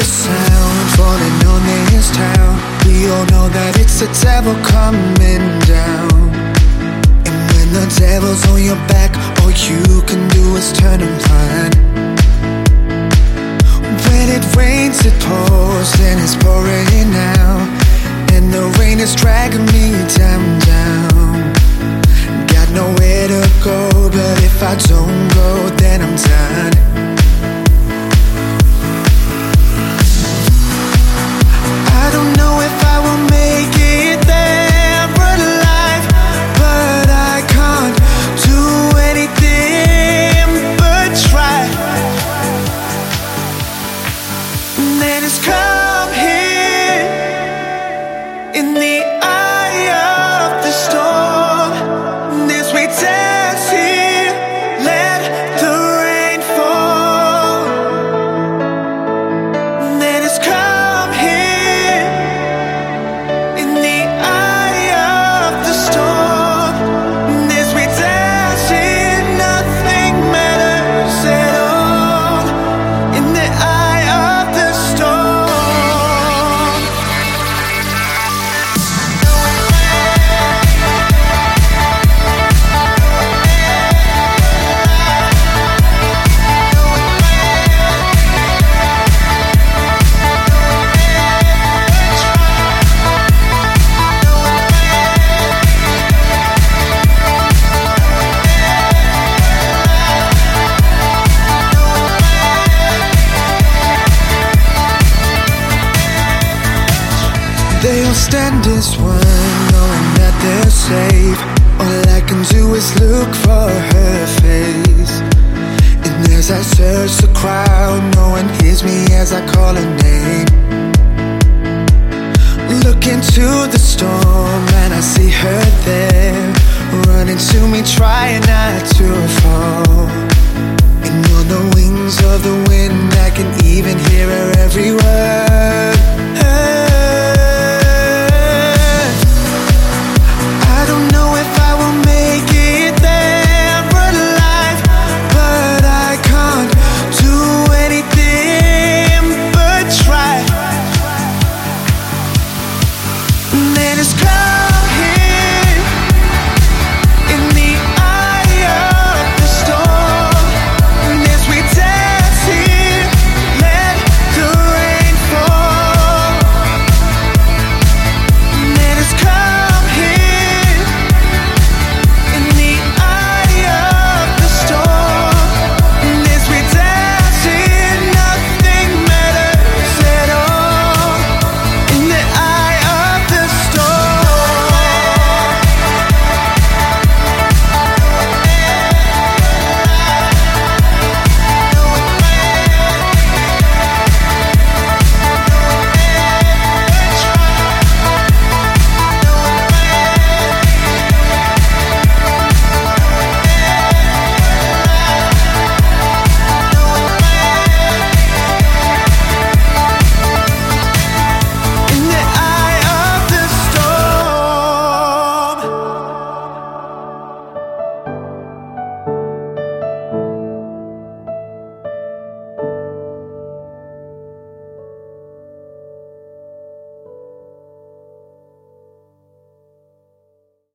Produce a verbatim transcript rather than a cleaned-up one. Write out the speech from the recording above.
the sound falling on this town. We all know that it's the devil coming down. And when the devil's on your back, all you can do is turn and run. When it rains, it pours, and it's pouring out, and the rain is dragging me down, down. Got nowhere to go, but if I don't go, then I'm done. I don't know if I will make it there alive, but I can't do anything but try. And then it's come here in the eye of the storm. And as we dance here, let the rain fall. And then it's come here in the eye of the storm. And as we dance here, nothing matters at all. In the eye of the storm. They all stand as one, knowing that they're safe. All I can do is look for her face. And as I search the crowd, no one hears me as I call her name. Look into the storm and I see her there, running to me, trying not to fall. And on the wings of the wind, I can even hear her every word.